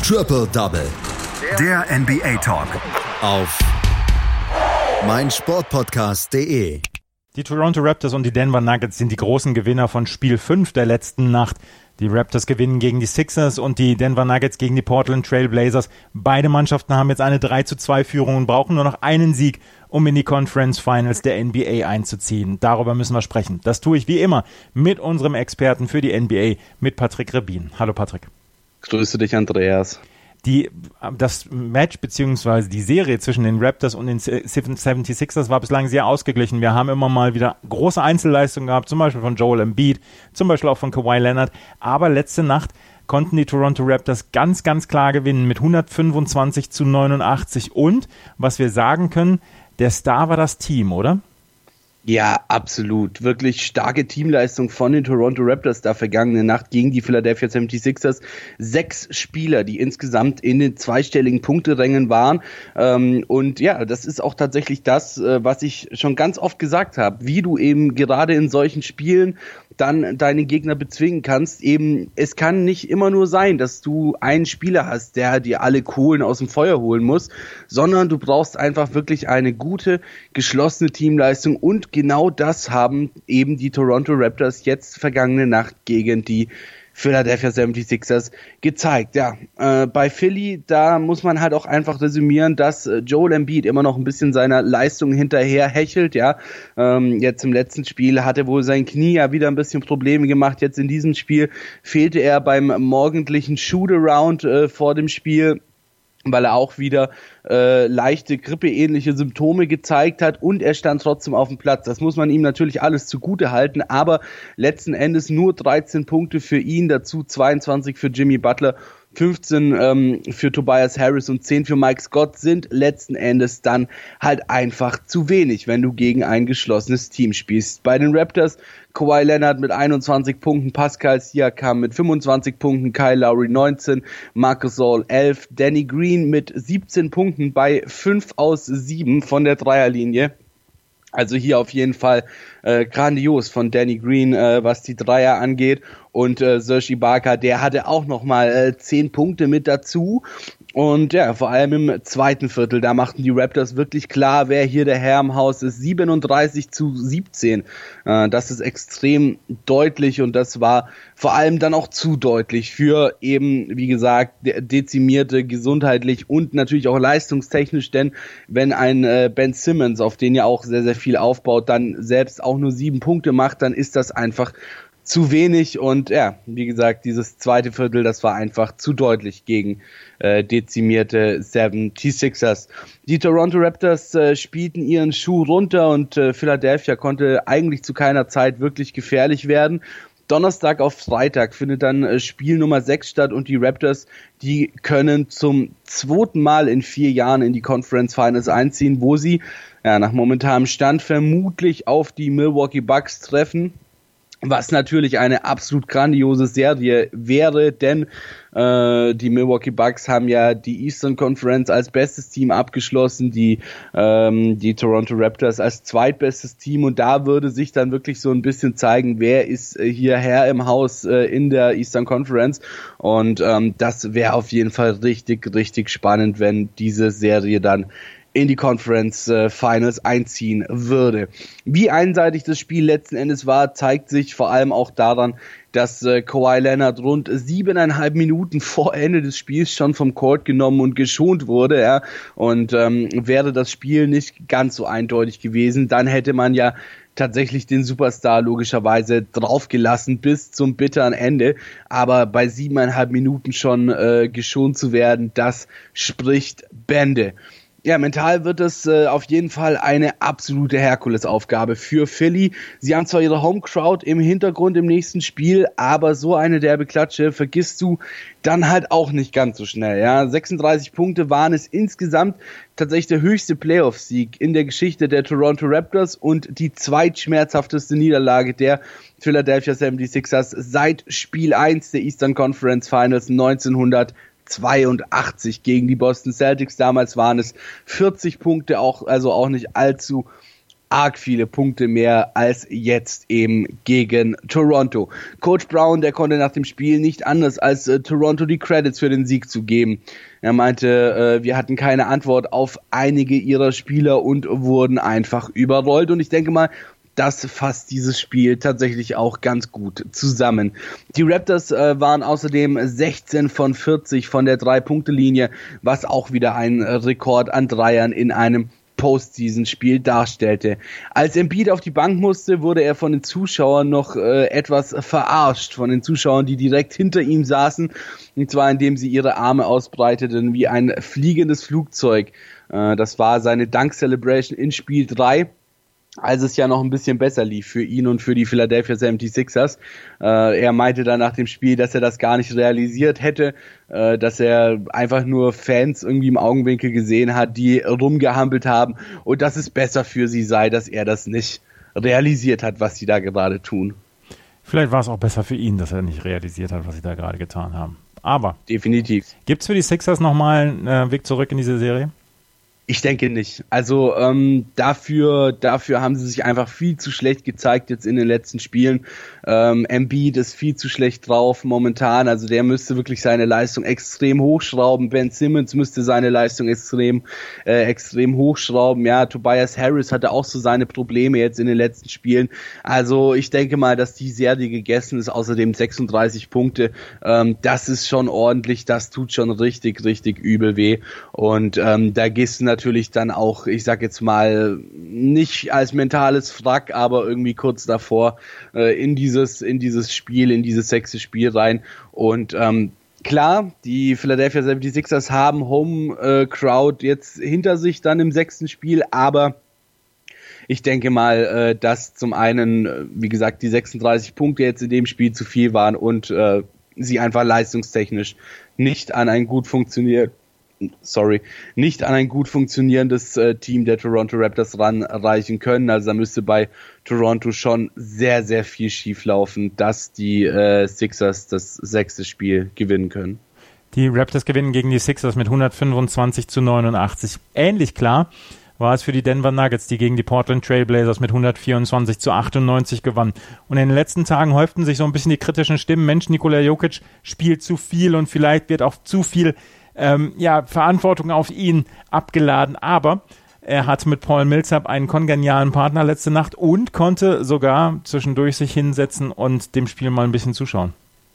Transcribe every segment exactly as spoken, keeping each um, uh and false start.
Triple Double. Der N B A-Talk. Auf meinsportpodcast punkt de. Die Toronto Raptors und die Denver Nuggets sind die großen Gewinner von Spiel fünf der letzten Nacht. Die Raptors gewinnen gegen die Sixers und die Denver Nuggets gegen die Portland Trail Blazers. Beide Mannschaften haben jetzt eine drei zu zwei Führung und brauchen nur noch einen Sieg, um in die Conference Finals der N B A einzuziehen. Darüber müssen wir sprechen. Das tue ich wie immer mit unserem Experten für die N B A, mit Patrick Rebin. Hallo Patrick. Grüße dich, Andreas. Die, das Match bzw. die Serie zwischen den Raptors und den seventy-sixers war bislang sehr ausgeglichen. Wir haben immer mal wieder große Einzelleistungen gehabt, zum Beispiel von Joel Embiid, zum Beispiel auch von Kawhi Leonard. Aber letzte Nacht konnten die Toronto Raptors ganz, ganz klar gewinnen mit hundertfünfundzwanzig zu neunundachtzig. Und, was wir sagen können, der Star war das Team, oder? Ja, absolut. Wirklich starke Teamleistung von den Toronto Raptors da vergangene Nacht gegen die Philadelphia seventy-sixers. Sechs Spieler, die insgesamt in den zweistelligen Punkterängen waren. Und ja, das ist auch tatsächlich das, was ich schon ganz oft gesagt habe. Wie du eben gerade in solchen Spielen dann deine Gegner bezwingen kannst. Eben, es kann nicht immer nur sein, dass du einen Spieler hast, der dir alle Kohlen aus dem Feuer holen muss, sondern du brauchst einfach wirklich eine gute, geschlossene Teamleistung, und genau das haben eben die Toronto Raptors jetzt vergangene Nacht gegen die Philadelphia seventy-sixers gezeigt. Ja, äh, bei Philly, da muss man halt auch einfach resümieren, dass äh, Joel Embiid immer noch ein bisschen seiner Leistung hinterher hechelt. Ja, ähm, jetzt im letzten Spiel hatte wohl sein Knie ja wieder ein bisschen Probleme gemacht. Jetzt in diesem Spiel fehlte er beim morgendlichen Shoot-Around äh, vor dem Spiel, weil er auch wieder äh, leichte grippeähnliche Symptome gezeigt hat, und er stand trotzdem auf dem Platz. Das muss man ihm natürlich alles zugute halten, aber letzten Endes nur dreizehn Punkte für ihn, dazu zweiundzwanzig für Jimmy Butler, fünfzehn ähm, für Tobias Harris und zehn für Mike Scott sind letzten Endes dann halt einfach zu wenig, wenn du gegen ein geschlossenes Team spielst. Bei den Raptors Kawhi Leonard mit einundzwanzig Punkten, Pascal Siakam mit fünfundzwanzig Punkten, Kyle Lowry neunzehn, Marc Gasol elf, Danny Green mit siebzehn Punkten bei fünf aus sieben von der Dreierlinie. Also hier auf jeden Fall äh, grandios von Danny Green, äh, was die Dreier angeht. Und äh, Serge Ibaka, der hatte auch nochmal äh, zehn Punkte mit dazu. Und ja, vor allem im zweiten Viertel, da machten die Raptors wirklich klar, wer hier der Herr im Haus ist. siebenunddreißig zu siebzehn. Äh, das ist extrem deutlich, und das war vor allem dann auch zu deutlich für eben, wie gesagt, dezimierte gesundheitlich und natürlich auch leistungstechnisch. Denn wenn ein äh, Ben Simmons, auf den ja auch sehr, sehr viel aufbaut, dann selbst auch nur sieben Punkte macht, dann ist das einfach zu wenig. Und ja, wie gesagt, dieses zweite Viertel, das war einfach zu deutlich gegen äh, dezimierte seventy-sixers. Die Toronto Raptors äh, spielten ihren Schuh runter, und äh, Philadelphia konnte eigentlich zu keiner Zeit wirklich gefährlich werden. Donnerstag auf Freitag findet dann äh, Spiel Nummer sechs statt, und die Raptors, die können zum zweiten Mal in vier Jahren in die Conference Finals einziehen, wo sie ja nach momentanem Stand vermutlich auf die Milwaukee Bucks treffen. Was natürlich eine absolut grandiose Serie wäre, denn äh, die Milwaukee Bucks haben ja die Eastern Conference als bestes Team abgeschlossen, die ähm, die Toronto Raptors als zweitbestes Team, und da würde sich dann wirklich so ein bisschen zeigen, wer ist äh, hier Herr im Haus äh, in der Eastern Conference, und ähm, das wäre auf jeden Fall richtig, richtig spannend, wenn diese Serie dann in die Conference äh, Finals einziehen würde. Wie einseitig das Spiel letzten Endes war, zeigt sich vor allem auch daran, dass äh, Kawhi Leonard rund siebeneinhalb Minuten vor Ende des Spiels schon vom Court genommen und geschont wurde. Ja. Und ähm, wäre das Spiel nicht ganz so eindeutig gewesen, dann hätte man ja tatsächlich den Superstar logischerweise draufgelassen bis zum bitteren Ende. Aber bei siebeneinhalb Minuten schon äh, geschont zu werden, das spricht Bände. Ja, mental wird es äh, auf jeden Fall eine absolute Herkulesaufgabe für Philly. Sie haben zwar ihre Home-Crowd im Hintergrund im nächsten Spiel, aber so eine derbe Klatsche vergisst du dann halt auch nicht ganz so schnell. Ja, sechsunddreißig Punkte waren es insgesamt, tatsächlich der höchste Playoff-Sieg in der Geschichte der Toronto Raptors und die zweitschmerzhafteste Niederlage der Philadelphia seventy-sixers seit Spiel eins der Eastern Conference Finals neunzehnhundertzweiundachtzig gegen die Boston Celtics. Damals waren es vierzig Punkte, auch also auch nicht allzu arg viele Punkte mehr als jetzt eben gegen Toronto. Coach Brown, der konnte nach dem Spiel nicht anders als äh, Toronto die Credits für den Sieg zu geben. Er meinte, äh, wir hatten keine Antwort auf einige ihrer Spieler und wurden einfach überrollt. Und ich denke mal, das fasst dieses Spiel tatsächlich auch ganz gut zusammen. Die Raptors äh, waren außerdem sechzehn von vierzig von der Drei-Punkte-Linie, was auch wieder ein Rekord an Dreiern in einem Postseason-Spiel darstellte. Als Embiid auf die Bank musste, wurde er von den Zuschauern noch äh, etwas verarscht, von den Zuschauern, die direkt hinter ihm saßen, und zwar indem sie ihre Arme ausbreiteten wie ein fliegendes Flugzeug. Äh, das war seine Dunk-Celebration in Spiel drei. Als es ja noch ein bisschen besser lief für ihn und für die Philadelphia seventy-sixers. Äh, er meinte dann nach dem Spiel, dass er das gar nicht realisiert hätte, äh, dass er einfach nur Fans irgendwie im Augenwinkel gesehen hat, die rumgehampelt haben und dass es besser für sie sei, dass er das nicht realisiert hat, was sie da gerade tun. Vielleicht war es auch besser für ihn, dass er nicht realisiert hat, was sie da gerade getan haben. Aber definitiv. Gibt es für die Sixers nochmal einen äh, Weg zurück in diese Serie? Ich denke nicht. Also ähm, dafür, dafür haben sie sich einfach viel zu schlecht gezeigt jetzt in den letzten Spielen. Ähm, Embiid ist viel zu schlecht drauf momentan. Also der müsste wirklich seine Leistung extrem hochschrauben. Ben Simmons müsste seine Leistung extrem, äh, extrem hochschrauben. Ja, Tobias Harris hatte auch so seine Probleme jetzt in den letzten Spielen. Also ich denke mal, dass die Serie gegessen ist. Außerdem sechsunddreißig Punkte. Ähm, das ist schon ordentlich. Das tut schon richtig, richtig übel weh. Und ähm, da gehst du natürlich dann auch, ich sag jetzt mal, nicht als mentales Wrack, aber irgendwie kurz davor äh, in dieses in dieses Spiel, in dieses sechste Spiel rein. Und ähm, klar, die Philadelphia seventy-sixers haben Home äh, Crowd jetzt hinter sich dann im sechsten Spiel, aber ich denke mal, äh, dass zum einen, äh, wie gesagt, die sechsunddreißig Punkte jetzt in dem Spiel zu viel waren und äh, sie einfach leistungstechnisch nicht an ein gut funktioniert sorry, nicht an ein gut funktionierendes äh, Team der Toronto Raptors ranreichen können. Also da müsste bei Toronto schon sehr, sehr viel schief laufen, dass die äh, Sixers das sechste Spiel gewinnen können. Die Raptors gewinnen gegen die Sixers mit hundertfünfundzwanzig zu neunundachtzig. Ähnlich klar war es für die Denver Nuggets, die gegen die Portland Trail Blazers mit hundertvierundzwanzig zu achtundneunzig gewannen. Und in den letzten Tagen häuften sich so ein bisschen die kritischen Stimmen. Mensch, Nikola Jokic spielt zu viel und vielleicht wird auch zu viel Ähm, ja, Verantwortung auf ihn abgeladen, aber er hat mit Paul Millsap einen kongenialen Partner letzte Nacht und konnte sogar zwischendurch sich hinsetzen und dem Spiel mal ein bisschen zuschauen.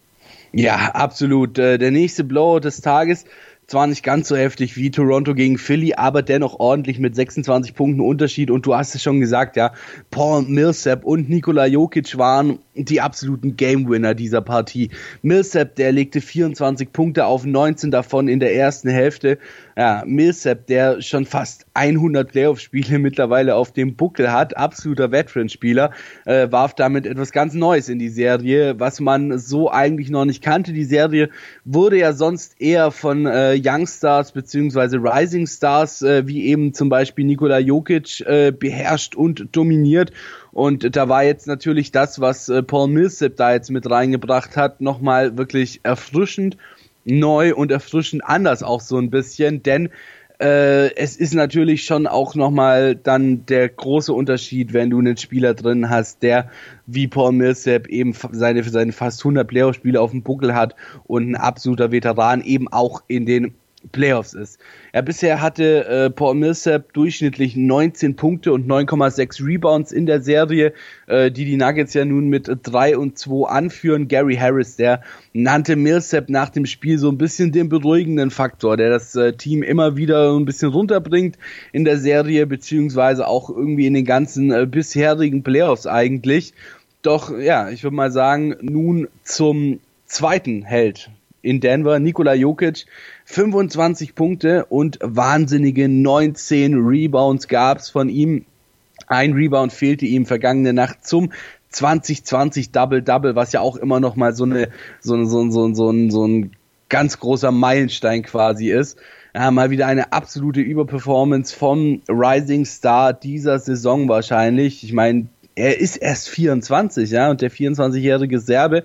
Ja, absolut. Der nächste Blowout des Tages, zwar nicht ganz so heftig wie Toronto gegen Philly, aber dennoch ordentlich mit sechsundzwanzig Punkten Unterschied. Und du hast es schon gesagt, ja, Paul Millsap und Nikola Jokic waren die absoluten Game-Winner dieser Partie. Millsap, der legte vierundzwanzig Punkte auf, neunzehn davon in der ersten Hälfte. Ja, Millsap, der schon fast hundert Playoff-Spiele mittlerweile auf dem Buckel hat, absoluter Veteran-Spieler, äh, warf damit etwas ganz Neues in die Serie, was man so eigentlich noch nicht kannte. Die Serie wurde ja sonst eher von äh, Youngstars bzw. Rising Stars, äh, wie eben zum Beispiel Nikola Jokic, äh, beherrscht und dominiert. Und da war jetzt natürlich das, was äh, Paul Millsap da jetzt mit reingebracht hat, nochmal wirklich erfrischend neu und erfrischend anders auch so ein bisschen, denn äh, es ist natürlich schon auch nochmal dann der große Unterschied, wenn du einen Spieler drin hast, der wie Paul Millsap eben seine, seine fast hundert Playoff-Spiele auf dem Buckel hat und ein absoluter Veteran eben auch in den Playoffs ist. Ja, bisher hatte äh, Paul Millsap durchschnittlich neunzehn Punkte und neun Komma sechs Rebounds in der Serie, äh, die die Nuggets ja nun mit drei und zwei anführen. Gary Harris, der nannte Millsap nach dem Spiel so ein bisschen den beruhigenden Faktor, der das äh, Team immer wieder ein bisschen runterbringt in der Serie, beziehungsweise auch irgendwie in den ganzen äh, bisherigen Playoffs eigentlich. Doch, ja, ich würde mal sagen, nun zum zweiten Held in Denver, Nikola Jokic. fünfundzwanzig Punkte und wahnsinnige neunzehn Rebounds gab's von ihm. Ein Rebound fehlte ihm vergangene Nacht zum zwanzig zwanzig Double-Double, was ja auch immer noch mal so eine so, so, so, so, ein, so ein ganz großer Meilenstein quasi ist. Ja, mal wieder eine absolute Überperformance vom Rising Star dieser Saison wahrscheinlich. Ich meine, er ist erst vierundzwanzig, ja, und der vierundzwanzigjährige Serbe,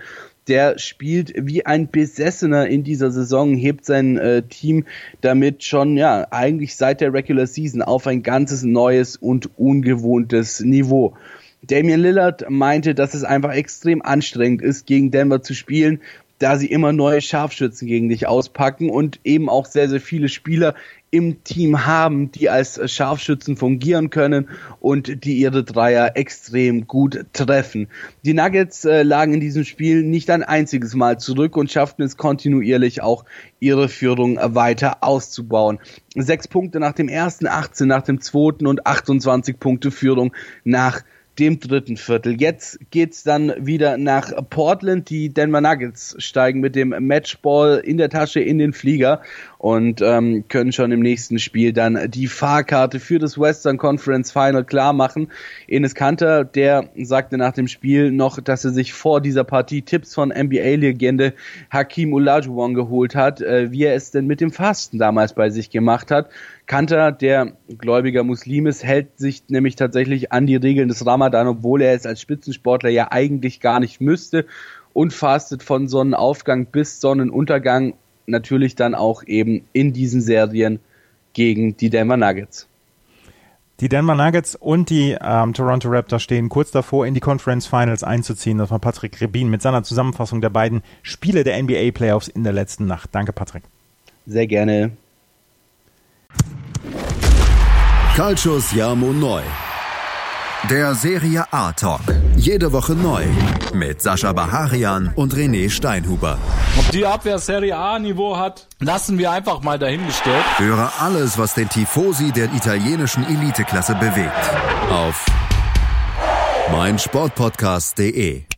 der spielt wie ein Besessener in dieser Saison, hebt sein äh, Team damit schon, ja, eigentlich seit der Regular Season auf ein ganzes neues und ungewohntes Niveau. Damian Lillard meinte, dass es einfach extrem anstrengend ist, gegen Denver zu spielen, da sie immer neue Scharfschützen gegen dich auspacken und eben auch sehr, sehr viele Spieler im Team haben, die als Scharfschützen fungieren können und die ihre Dreier extrem gut treffen. Die Nuggets äh, lagen in diesem Spiel nicht ein einziges Mal zurück und schafften es kontinuierlich auch, ihre Führung weiter auszubauen. Sechs Punkte nach dem ersten, achtzehn nach dem zweiten und achtundzwanzig Punkte Führung nach dem dritten Viertel. Jetzt geht's dann wieder nach Portland. Die Denver Nuggets steigen mit dem Matchball in der Tasche in den Flieger und ähm, können schon im nächsten Spiel dann die Fahrkarte für das Western Conference Final klar machen. Enes Kanter, der sagte nach dem Spiel noch, dass er sich vor dieser Partie Tipps von N B A-Legende Hakeem Olajuwon geholt hat, äh, wie er es denn mit dem Fasten damals bei sich gemacht hat. Kanter, der gläubiger Muslim ist, hält sich nämlich tatsächlich an die Regeln des Ramadan, obwohl er es als Spitzensportler ja eigentlich gar nicht müsste, und fastet von Sonnenaufgang bis Sonnenuntergang, natürlich dann auch eben in diesen Serien gegen die Denver Nuggets. Die Denver Nuggets und die ähm, Toronto Raptors stehen kurz davor, in die Conference Finals einzuziehen. Das war Patrick Rebin mit seiner Zusammenfassung der beiden Spiele der N B A Playoffs in der letzten Nacht. Danke, Patrick. Sehr gerne. Calcius Jamo Neu. Der Serie A Talk. Jede Woche neu. Mit Sascha Baharian und René Steinhuber. Ob die Abwehr Serie A-Niveau hat, lassen wir einfach mal dahingestellt. Höre alles, was den Tifosi der italienischen Eliteklasse bewegt. Auf meinsportpodcast punkt de.